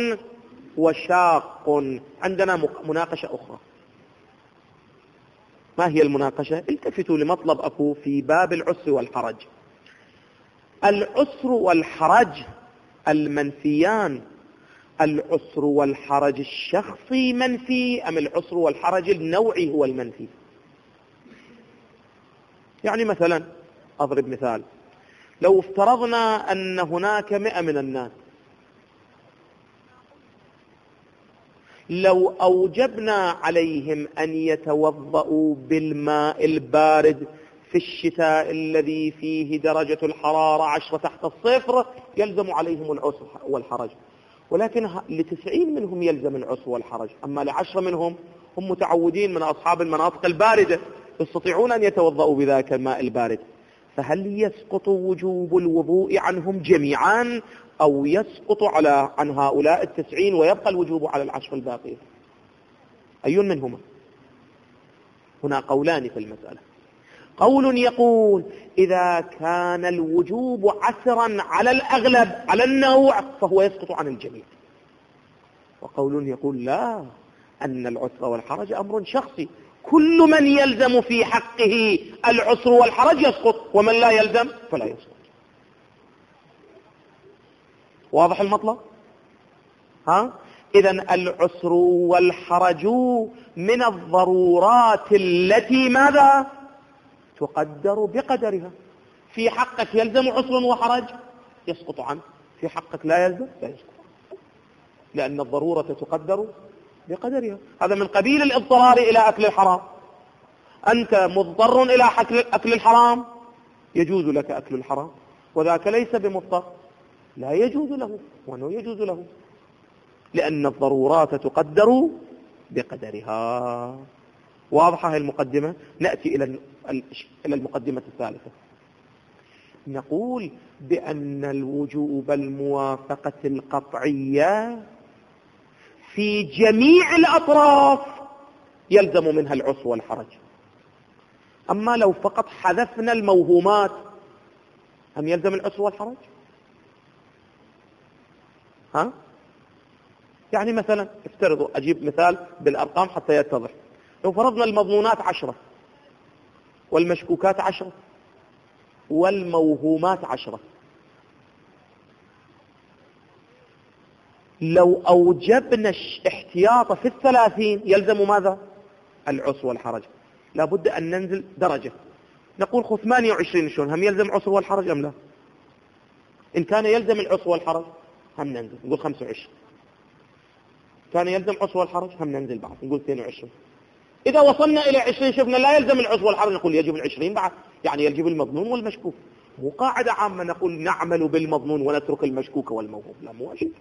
A: وشاق. عندنا مناقشة أخرى. ما هي المناقشة؟ التفتوا لمطلب أكو في باب العسر والحرج. العسر والحرج المنفيان، العسر والحرج الشخصي منفي أم العسر والحرج النوعي هو المنفي؟ يعني مثلا أضرب مثال، لو افترضنا أن هناك مئة من الناس، لو أوجبنا عليهم أن يتوضأوا بالماء البارد في الشتاء الذي فيه درجة الحرارة عشرة تحت الصفر يلزم عليهم العسر والحرج، ولكن لتسعين منهم يلزم العسر والحرج، أما لعشرة منهم هم متعودين من أصحاب المناطق الباردة يستطيعون أن يتوضأوا بذاك الماء البارد، فهل يسقط وجوب الوضوء عنهم جميعا أو يسقط على عن هؤلاء التسعين ويبقى الوجوب على العشر الباقية؟ أي منهما؟ هنا قولان في المسألة. قول يقول إذا كان الوجوب عسرا على الأغلب على النوع فهو يسقط عن الجميع، وقول يقول لا، أن العسر والحرج أمر شخصي، كل من يلزم في حقه العسر والحرج يسقط، ومن لا يلزم فلا يسقط. واضح المطلب؟ ها؟ إذن العسر والحرج من الضرورات التي ماذا؟ تقدر بقدرها. في حقك يلزم عسر وحرج يسقط عنه، في حقك لا يلزم لا يسقط، لأن الضرورة تقدر بقدرها. هذا من قبيل الاضطرار إلى أكل الحرام. أنت مضطر إلى أكل الحرام يجوز لك أكل الحرام، وذاك ليس بمضطر لا يجوز له، وأنه يجوز له، لأن الضرورات تقدر بقدرها. واضحة هذه المقدمة. نأتي إلى إلى المقدمة الثالثة. نقول بأن الوجوب الموافقة القطعية في جميع الأطراف يلزم منها العسر والحرج. أما لو فقط حذفنا الموهومات هم يلزم العسر والحرج؟ ها؟ يعني مثلا افترضوا، أجيب مثال بالأرقام حتى يتضح. لو فرضنا المضمونات عشرة والمشكوكات عشرة والموهومات عشرة، لو أوجبنا احتياط في الثلاثين يلزم ماذا؟ العسر والحرج. لابد أن ننزل درجة، نقول خذ ثمانية وعشرين شلون، هم يلزم عسر والحرج أم لا؟ إن كان يلزم العسر والحرج هم ننزل نقول خمسة وعشرين، كان يلزم عسر والحرج هم ننزل بعد نقول اثنين وعشرين. إذا وصلنا إلى عشرين شفنا لا يلزم العسر والحرج نقول يجب العشرين بعد، يعني يجب المضمون والمشكوك. مو قاعدة عامة نقول نعمل بالمضمون ونترك المشكوك والموهوم، لا مو أشياء.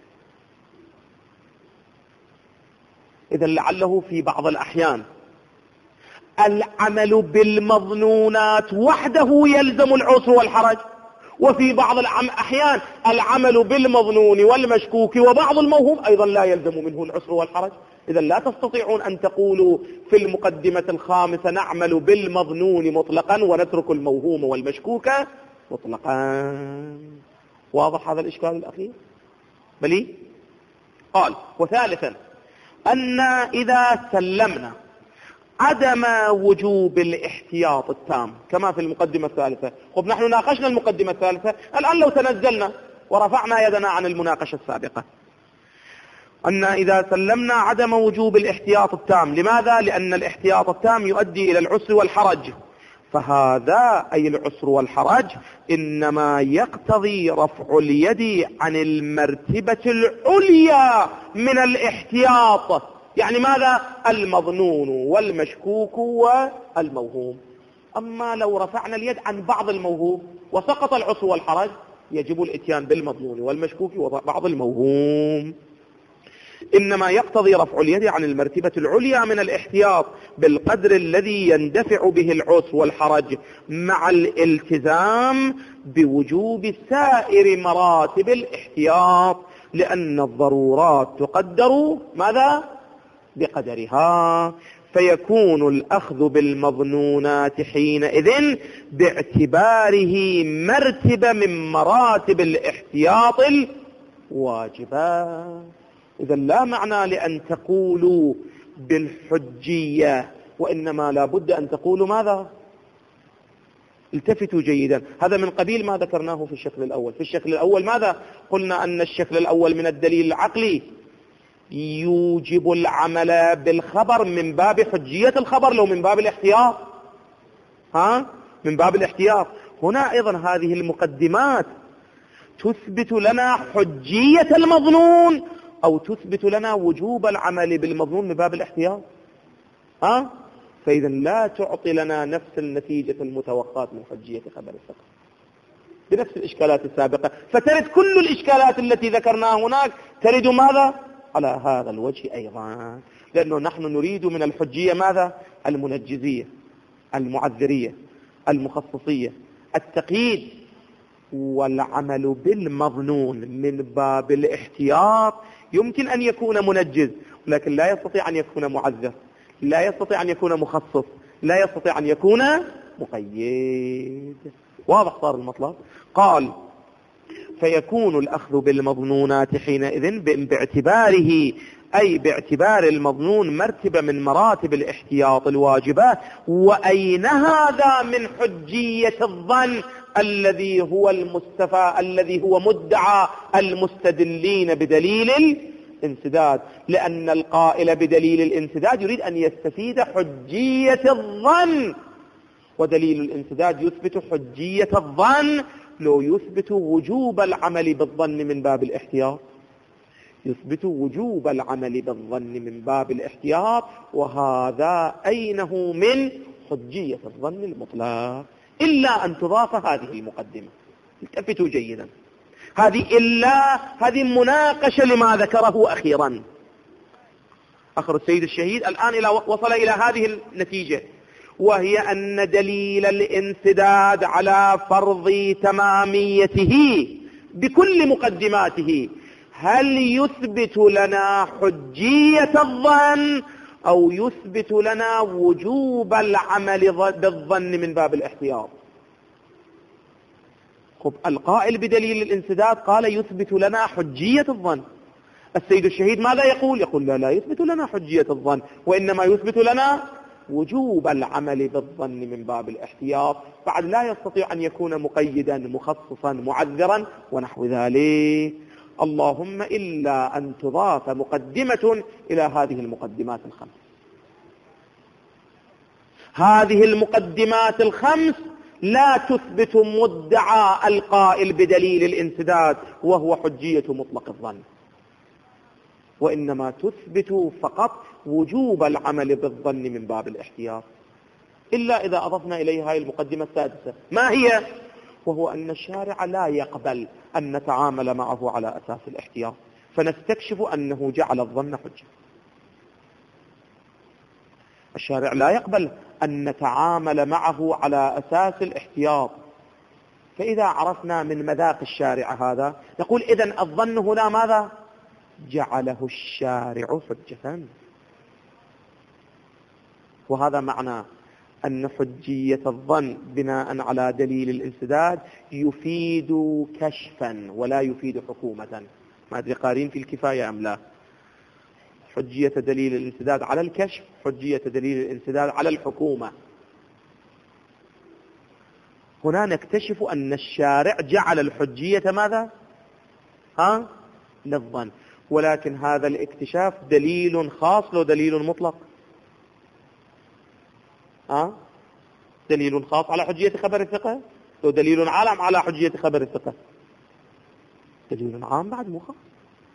A: إذا لعله في بعض الأحيان العمل بالمظنونات وحده يلزم العسر والحرج، وفي بعض الأحيان العمل بالمظنون والمشكوك وبعض الموهوم أيضا لا يلزم منه العسر والحرج. إذا لا تستطيعون أن تقولوا في المقدمة الخامسة نعمل بالمظنون مطلقا ونترك الموهوم والمشكوك مطلقا. واضح هذا الإشكال الأخير؟ بلي؟ قال وثالثا أن إذا سلمنا عدم وجوب الاحتياط التام كما في المقدمة الثالثة. خب نحن ناقشنا المقدمة الثالثة، الآن لو تنزلنا ورفعنا يدنا عن المناقشة السابقة، أن إذا سلمنا عدم وجوب الاحتياط التام. لماذا؟ لأن الاحتياط التام يؤدي إلى العسر والحرج، فهذا أي العسر والحرج إنما يقتضي رفع اليد عن المرتبة العليا من الاحتياط. يعني ماذا؟ المظنون والمشكوك والموهوم. أما لو رفعنا اليد عن بعض الموهوم وسقط العسر والحرج يجب الاتيان بالمظنون والمشكوك وبعض الموهوم. إنما يقتضي رفع اليد عن المرتبة العليا من الاحتياط بالقدر الذي يندفع به العسر والحرج مع الالتزام بوجوب سائر مراتب الاحتياط، لأن الضرورات تقدر ماذا؟ بقدرها. فيكون الأخذ بالمظنونات حينئذ باعتباره مرتبة من مراتب الاحتياط الواجبة. إذا لا معنى لأن تقولوا بالحجية، وإنما لا بد أن تقولوا ماذا؟ التفتوا جيدا، هذا من قبيل ما ذكرناه في الشكل الأول. في الشكل الأول ماذا؟ قلنا أن الشكل الأول من الدليل العقلي يوجب العمل بالخبر من باب حجية الخبر لو من باب الاحتياط. ها؟ من باب الاحتياط. هنا أيضا هذه المقدمات تثبت لنا حجية المظنون أو تثبت لنا وجوب العمل بالمظنون من باب الاحتياط. ها؟ فإذا لا تعطي لنا نفس النتيجة المتوقعة من حجية خبر الثقة بنفس الإشكالات السابقة، فترد كل الإشكالات التي ذكرناها هناك ترد ماذا؟ على هذا الوجه أيضا، لأنه نحن نريد من الحجية ماذا؟ المنجزية، المعذرية، المخصصية، التقييد، والعمل بالمظنون من باب الاحتياط يمكن أن يكون منجز، لكن لا يستطيع أن يكون معذر، لا يستطيع أن يكون مخصص، لا يستطيع أن يكون مقيد. واضح صار المطلب؟ قال فيكون الأخذ بالمظنونات حينئذ باعتباره أي باعتبار المظنون مرتبة من مراتب الاحتياط الواجبة. وأين هذا من حجية الظن الذي هو المستفى الذي هو مدعى المستدلين بدليل الانسداد؟ لأن القائل بدليل الانسداد يريد أن يستفيد حجية الظن، ودليل الانسداد يثبت حجية الظن لو يثبت وجوب العمل بالظن من باب الاحتياط، يثبت وجوب العمل بالظن من باب الاحتياط، وهذا أينه من حجية الظن المطلق. إلا أن تضاف هذه المقدمة، التفتوا جيدا، هذه إلا هذه مناقشة لما ذكره أخيرا أخر السيد الشهيد الآن إلى وصل إلى هذه النتيجة، وهي أن دليل الانسداد على فرض تماميته بكل مقدماته هل يثبت لنا حجية الظن أو يثبت لنا وجوب العمل بالظن من باب الاحتياط؟ خب القائل بدليل الانسداد قال يثبت لنا حجية الظن، السيد الشهيد ماذا يقول؟ يقول لا لا يثبت لنا حجية الظن، وإنما يثبت لنا وجوب العمل بالظن من باب الاحتياط، بعد لا يستطيع أن يكون مقيدا مخصصا معذرا ونحو ذلك، اللهم إلا أن تضاف مقدمة إلى هذه المقدمات الخمس. هذه المقدمات الخمس لا تثبت مدعى القائل بدليل الانسداد وهو حجية مطلق الظن، وإنما تثبت فقط وجوب العمل بالظن من باب الاحتياط، إلا إذا أضفنا إليها هذه المقدمة السادسة. ما هي؟ وهو أن الشارع لا يقبل أن نتعامل معه على أساس الاحتياط، فنستكشف أنه جعل الظن حجة. الشارع لا يقبل أن نتعامل معه على أساس الاحتياط، فإذا عرفنا من مذاق الشارع هذا نقول إذن الظن هنا ماذا؟ جعله الشارع حجة. وهذا معنى أن حجية الظن بناء على دليل الانسداد يفيد كشفا ولا يفيد حكومة. ما أدري قارين في الكفاية أم لا؟ حجية دليل الانسداد على الكشف، حجية دليل الانسداد على الحكومة. هنا نكتشف أن الشارع جعل الحجية ماذا؟ ها؟ للظن، ولكن هذا الاكتشاف دليل خاص له دليل مطلق. ها؟ دليل خاص على حجية خبر الثقة ودليل عام على حجية خبر الثقة. دليل عام بعد مو خاص،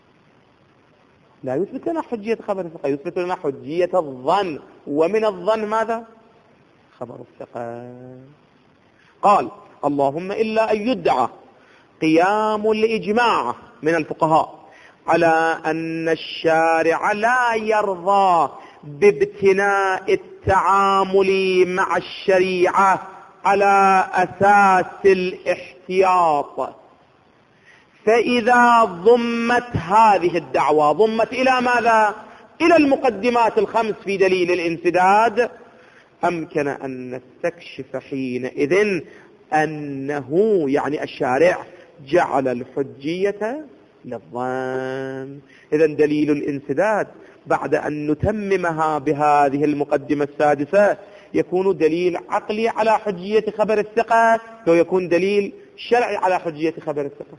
A: لا يثبت لنا حجية خبر الثقة، يثبت لنا حجية الظن، ومن الظن ماذا؟ خبر الثقة. قال اللهم إلا أن يدعى قيام الإجماع من الفقهاء على أن الشارع لا يرضى بابتناء التعامل مع الشريعة على أساس الاحتياط، فإذا ضمت هذه الدعوة ضمت إلى ماذا؟ إلى المقدمات الخمس في دليل الانسداد، أمكن أن نستكشف حينئذ أنه يعني الشارع جعل الحجية للظن. إذن دليل الانسداد بعد أن نتممها بهذه المقدمة السادسة يكون دليل عقلي على حجية خبر الثقة، ويكون دليل شرعي على حجية خبر الثقة.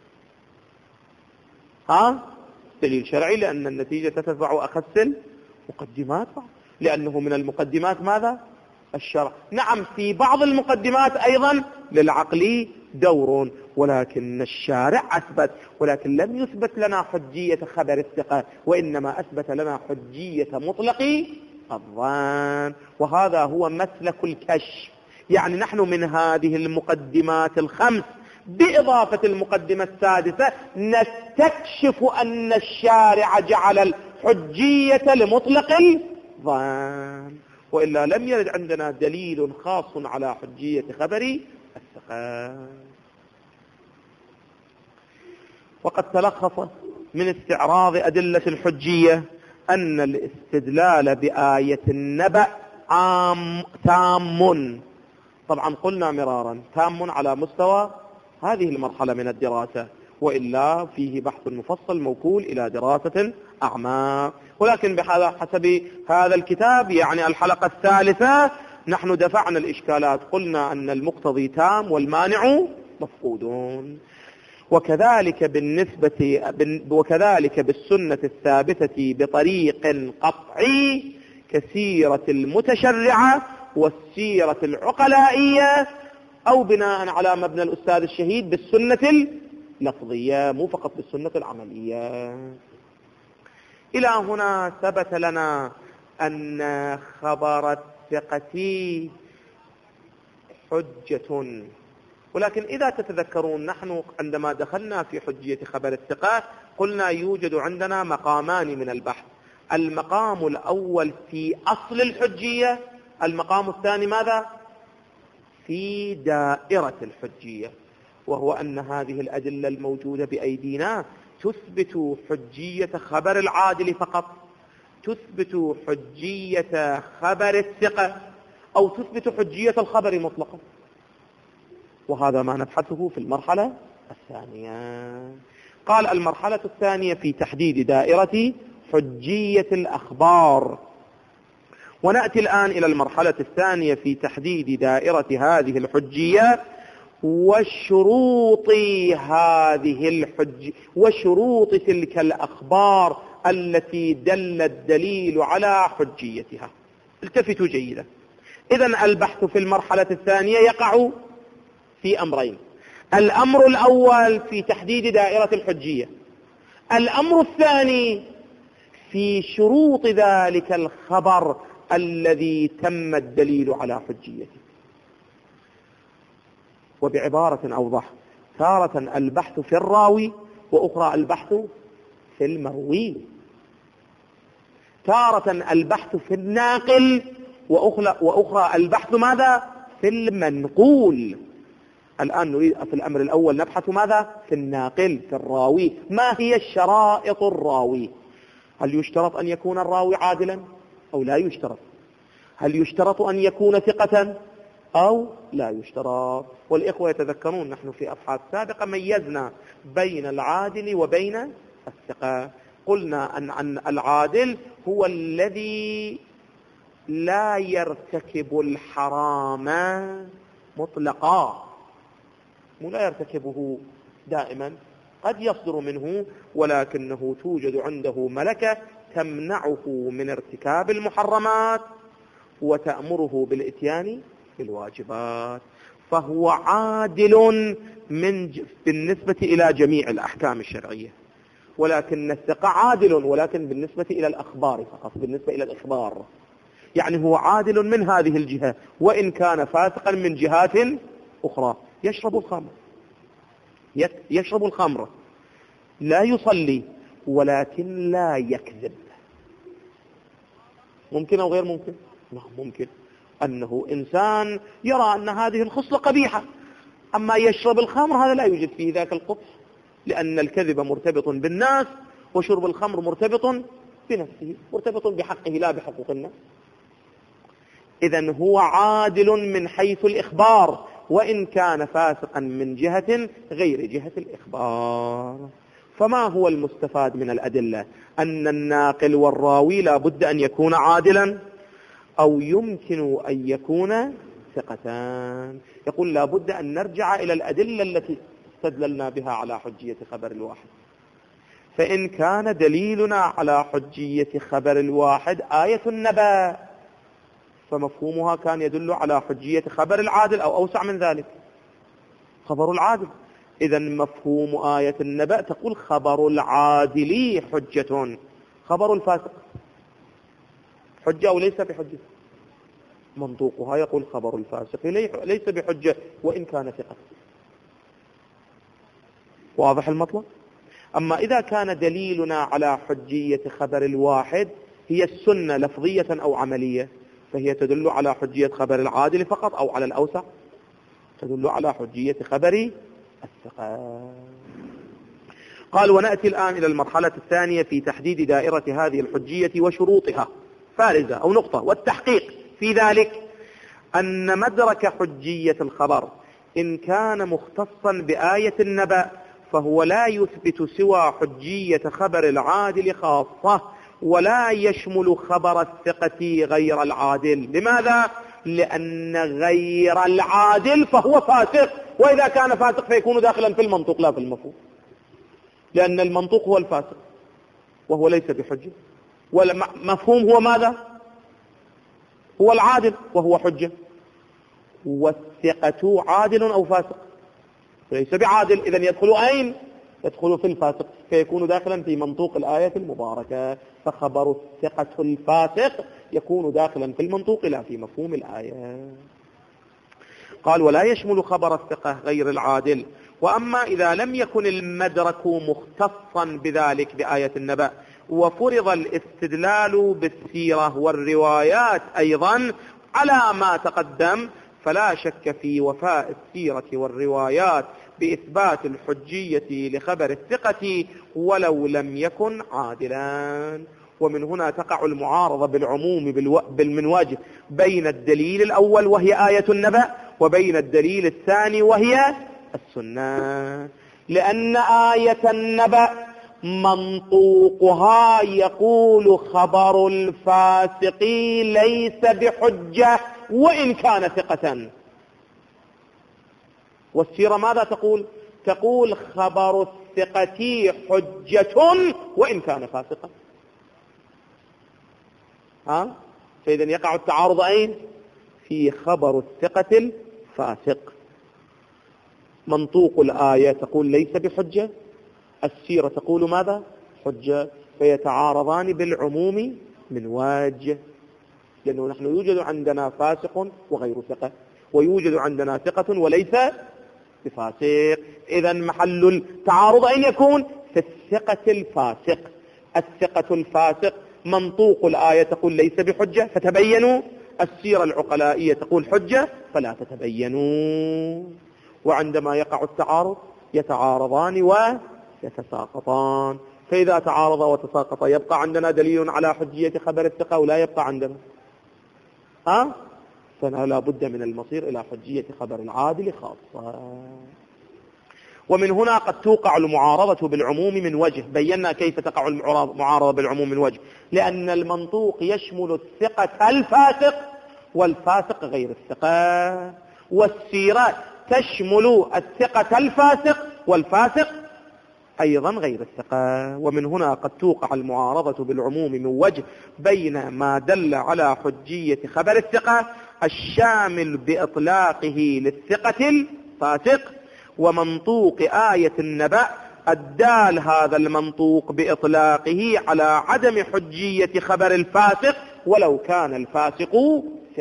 A: ها؟ دليل شرعي لأن النتيجة تتبع أخس المقدمات، لأنه من المقدمات ماذا؟ الشرع. نعم في بعض المقدمات أيضا للعقل دور، ولكن الشارع أثبت، ولكن لم يثبت لنا حجية خبر الثقة، وإنما أثبت لنا حجية مطلق الظن، وهذا هو مسلك الكشف. يعني نحن من هذه المقدمات الخمس بإضافة المقدمة السادسة نستكشف أن الشارع جعل الحجية لمطلق الظن، وإلا لم يرد عندنا دليل خاص على حجية خبر الثقة. وقد تلخص من استعراض أدلة الحجية أن الاستدلال بآية النبأ عام تام، طبعا قلنا مرارا تام على مستوى هذه المرحلة من الدراسة، وإلا فيه بحث مفصل موكول إلى دراسة أعماق، ولكن بحسب هذا الكتاب يعني الحلقة الثالثة نحن دفعنا الإشكالات، قلنا أن المقتضي تام والمانع مفقودون. وكذلك بالنسبة وكذلك بالسنة الثابتة بطريق قطعي كسيرة المتشرعة والسيرة العقلائية، أو بناء على مبنى الأستاذ الشهيد بالسنة اللفظية مو فقط بالسنة العملية. إلى هنا ثبت لنا أن خبر الثقة حجة، ولكن إذا تتذكرون نحن عندما دخلنا في حجية خبر الثقة قلنا يوجد عندنا مقامان من البحث، المقام الأول في أصل الحجية، المقام الثاني ماذا؟ في دائرة الحجية، وهو أن هذه الأدلة الموجودة بأيدينا تثبت حجية خبر العادل فقط، تثبت حجية خبر الثقة، أو تثبت حجية الخبر مطلقا، وهذا ما نبحثه في المرحلة الثانية. قال المرحلة الثانية في تحديد دائرة حجية الأخبار، ونأتي الآن إلى المرحلة الثانية في تحديد دائرة هذه الحجية وشروط هذه الحج وشروط تلك الأخبار التي دل الدليل على حجيتها. التفتوا جيدا. إذن البحث في المرحلة الثانية يقع في أمرين، الأمر الأول في تحديد دائرة الحجية، الأمر الثاني في شروط ذلك الخبر الذي تم الدليل على حجيته. وبعبارة أوضح، تارة البحث في الراوي وأخرى البحث في المروي، تارة البحث في الناقل وأخرى, وأخرى البحث ماذا؟ في المنقول. الآن نريد في الأمر الأول نبحث ماذا؟ في الناقل، في الراوي. ما هي الشرائط الراوي؟ هل يشترط أن يكون الراوي عادلا أو لا يشترط؟ هل يشترط أن يكون ثقة أو لا يشترط؟ والإخوة يتذكرون نحن في أبحاث سابقة ميزنا بين العادل وبين الثقة. قلنا أن عن العادل هو الذي لا يرتكب الحرام مطلقا، مو لا يرتكبه دائما، قد يصدر منه ولكنه توجد عنده ملكة تمنعه من ارتكاب المحرمات وتأمره بالإتيان بالواجبات، فهو عادل من ج... بالنسبة إلى جميع الأحكام الشرعية، ولكن الثقة عادل ولكن بالنسبة إلى الأخبار فقط، بالنسبة إلى الإخبار، يعني هو عادل من هذه الجهة وإن كان فاسقا من جهات أخرى. يشرب الخمر يشرب الخمر لا يصلي ولكن لا يكذب، ممكن أو غير ممكن؟ نعم ممكن، أنه إنسان يرى أن هذه الخصلة قبيحة، أما يشرب الخمر هذا لا يوجد فيه ذاك القبح، لأن الكذب مرتبط بالناس وشرب الخمر مرتبط بنفسه، مرتبط بحقه لا بحقوق الناس. إذن هو عادل من حيث الإخبار وإن كان فاسقا من جهة غير جهة الإخبار. فما هو المستفاد من الأدلة؟ أن الناقل والراوي لا بد أن يكون عادلا أو يمكن أن يكون ثقتان. يقول لا بد أن نرجع إلى الأدلة التي استدللنا بها على حجية خبر الواحد. فإن كان دليلنا على حجية خبر الواحد آية النبأ فمفهومها كان يدل على حجية خبر العادل أو أوسع من ذلك خبر العادل. إذن مفهوم آية النبأ تقول خبر العادل حجة، خبر الفاسق حجة أو ليس بحجة؟ منطوقها يقول خبر الفاسق ليس بحجة وإن كان ثقة. واضح المطلب؟ أما إذا كان دليلنا على حجية خبر الواحد هي السنة لفظية أو عملية فهي تدل على حجية خبر العادل فقط أو على الأوسع تدل على حجية خبر الثقة. قال ونأتي الآن إلى المرحلة الثانية في تحديد دائرة هذه الحجية وشروطها فارزة أو نقطة. والتحقيق في ذلك أن مدرك حجية الخبر إن كان مختصا بآية النبأ فهو لا يثبت سوى حجية خبر العادل خاصة ولا يشمل خبر الثقة غير العادل. لماذا؟ لأن غير العادل فهو فاسق، وإذا كان فاسق فيكون داخلا في المنطوق لا في المفهوم، لأن المنطوق هو الفاسق وهو ليس بحجة، والمفهوم هو ماذا؟ هو العادل وهو حجة. والثقة عادل أو فاسق؟ ليس بعادل، إذن يدخل أين؟ يدخل في الفاسق، فيكون داخلا في منطوق الآية المباركة. فخبر الثقة الفاسق يكون داخلا في المنطوق لا في مفهوم الآية. قال ولا يشمل خبر الثقة غير العادل. وأما إذا لم يكن المدرك مختصا بذلك بآية النبأ وفرض الاستدلال بالسيرة والروايات أيضا على ما تقدم فلا شك في وفاء السيرة والروايات بإثبات الحجية لخبر الثقة ولو لم يكن عادلا. ومن هنا تقع المعارضة بالعموم بالمنواجه بين الدليل الأول وهي آية النبأ وبين الدليل الثاني وهي السنة، لأن آية النبأ منطوقها يقول خبر الفاسق ليس بحجة وإن كان ثقة. والسيرة ماذا تقول؟ تقول خبر الثقة حجة وإن كان فاسقا. ها؟ فإذا يقع التعارض أين؟ في خبر الثقة الفاسق. منطوق الآية تقول ليس بحجة، السيرة تقول ماذا؟ حجة، فيتعارضان بالعموم من واجه، لأنه نحن يوجد عندنا فاسق وغير ثقة ويوجد عندنا ثقة وليس بفاسق. إذا محل التعارض أين يكون؟ في الثقة الفاسق. الثقة الفاسق منطوق الآية تقول ليس بحجة فتبينوا، السيرة العقلائية تقول حجة فلا تتبينوا. وعندما يقع التعارض يتعارضان ويتساقطان. فإذا تعارض وتساقط يبقى عندنا دليل على حجية خبر الثقة ولا يبقى عندنا ها؟ فلا لا بد من المصير إلى حجية خبر العادل خاصة. ومن هنا قد توقع المعارضة بالعموم من وجه. بينا كيف تقع المعارضة بالعموم من وجه، لأن المنطوق يشمل الثقة الفاسق والفاسق غير الثقة، والسيرة تشمل الثقة الفاسق والفاسق أيضا غير الثقة. ومن هنا قد توقع المعارضة بالعموم من وجه بين ما دل على حجية خبر الثقة الشامل بإطلاقه للثقة الفاسق، ومنطوق آية النبأ الدال هذا المنطوق بإطلاقه على عدم حجية خبر الفاسق ولو كان الفاسق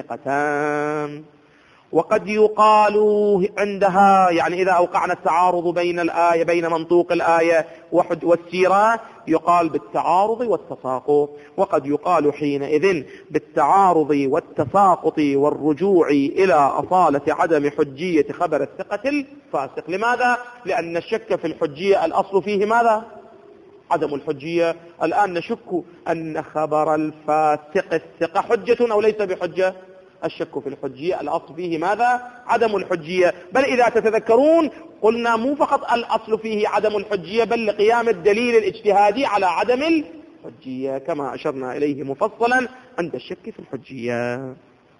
A: ثقتان. وقد يقال عندها، يعني إذا أوقعنا التعارض بين الآية بين منطوق الآية والسيرة، يقال بالتعارض والتساقط، وقد يقال حينئذ بالتعارض والتساقط والرجوع إلى أصالة عدم حجية خبر الثقة الفاسق. لماذا؟ لأن الشك في الحجية الأصل فيه ماذا؟ عدم الحجية. الآن نشك أن خبر الفاسق الثقة حجة أو ليس بحجة. الشك في الحجية الأصل فيه ماذا؟ عدم الحجية. بل إذا تتذكرون قلنا مو فقط الأصل فيه عدم الحجية، بل لقيام الدليل الاجتهادي على عدم الحجية كما أشرنا إليه مفصلا عند الشك في الحجية.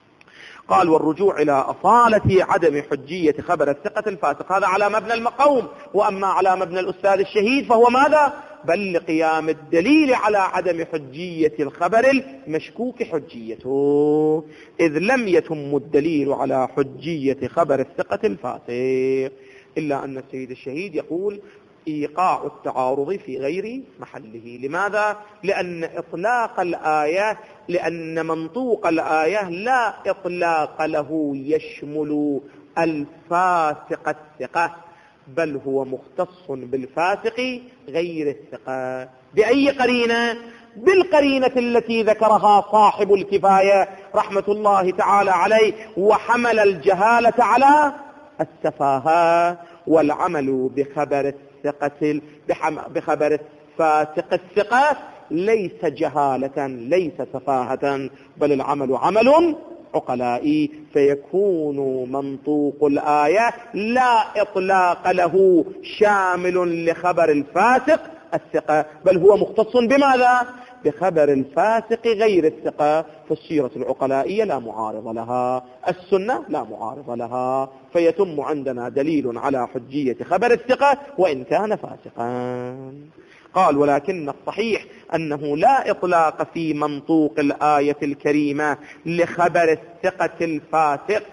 A: قال والرجوع إلى أصالة عدم حجية خبر الثقة الفاسق، هذا على مبنى المقوم. وأما على مبنى الأستاذ الشهيد فهو ماذا؟ بل لقيام الدليل على عدم حجية الخبر المشكوك حجيته، إذ لم يتم الدليل على حجية خبر الثقة الفاسق. إلا أن السيد الشهيد يقول إيقاع التعارض في غير محله. لماذا؟ لأن إطلاق الآية لأن منطوق الآية لا إطلاق له يشمل الفاسق الثقة، بل هو مختص بالفاسق غير الثقة. بأي قرينة؟ بالقرينة التي ذكرها صاحب الكفاية رحمة الله تعالى عليه، وحمل الجهالة على السفاهة، والعمل بخبر الثقة بخبر الفاسق الثقة ليس جهالة ليس سفاهة، بل العمل عمل عقلائي، فيكون منطوق الآية لا إطلاق له شامل لخبر الفاسق الثقة، بل هو مختص بماذا؟ بخبر الفاسق غير الثقة. فالسيرة العقلائية لا معارض لها، السنة لا معارض لها، فيتم عندنا دليل على حجية خبر الثقة وإن كان فاسقا. قال ولكن الصحيح أنه لا إطلاق في منطوق الآية الكريمة لخبر الثقة الفاسق.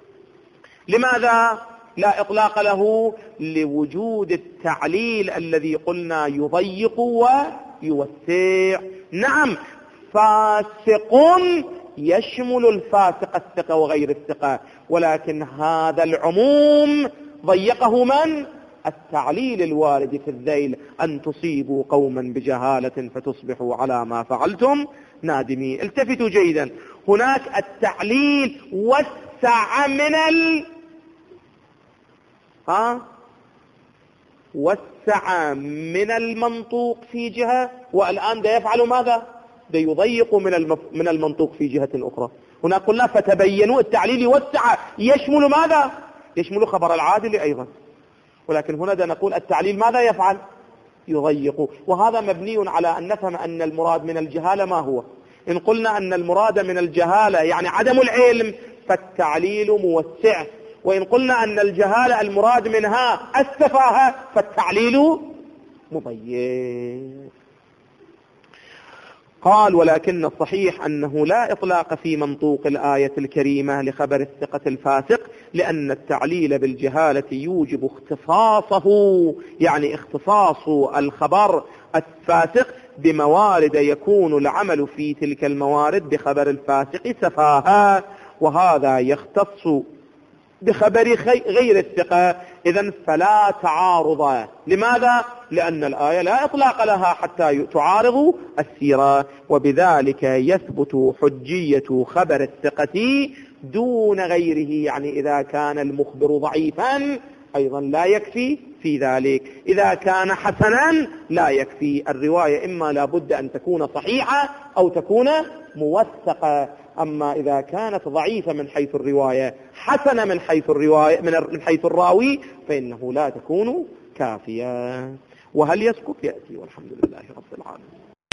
A: لماذا لا إطلاق له؟ لوجود التعليل الذي قلنا يضيق ويوسع. نعم، فاسق يشمل الفاسق الثقة وغير الثقة، ولكن هذا العموم ضيقه من؟ التعليل الوارد في الذيل أن تصيبوا قوما بجهالة فتصبحوا على ما فعلتم نادمين. التفتوا جيدا، هناك التعليل وسع من ال ها وسع من المنطوق في جهة، والآن ده يفعل ماذا؟ ده يضيق من المف... من المنطوق في جهة أخرى. هنا قلنا فتبينوا، التعليل يوسع يشمل ماذا؟ يشمل خبر العادل أيضا، ولكن هنا ده نقول التعليل ماذا يفعل؟ يضيق. وهذا مبني على أن نفهم أن المراد من الجهالة ما هو. إن قلنا أن المراد من الجهالة يعني عدم العلم فالتعليل موسع، وإن قلنا أن الجهالة المراد منها السفاهة فالتعليل مضيق. قال ولكن الصحيح أنه لا إطلاق في منطوق الآية الكريمة لخبر الثقة الفاسق، لأن التعليل بالجهالة يوجب اختصاصه، يعني اختصاص الخبر الفاسق بموارد يكون العمل في تلك الموارد بخبر الفاسق سفاهة، وهذا يختص بخبر غير الثقة. إذن فلا تعارض. لماذا؟ لأن الآية لا إطلاق لها حتى تعارض السيرة، وبذلك يثبت حجية خبر الثقة دون غيره. يعني إذا كان المخبر ضعيفا أيضا لا يكفي في ذلك، إذا كان حسنا لا يكفي. الرواية إما لابد أن تكون صحيحة أو تكون موثقة. أما إذا كانت ضعيفة من حيث الرواية حسنة من حيث الرواية من حيث الراوي فإنه لا تكون كافية. وهل يسقط؟ يأتي، والحمد لله رب العالمين.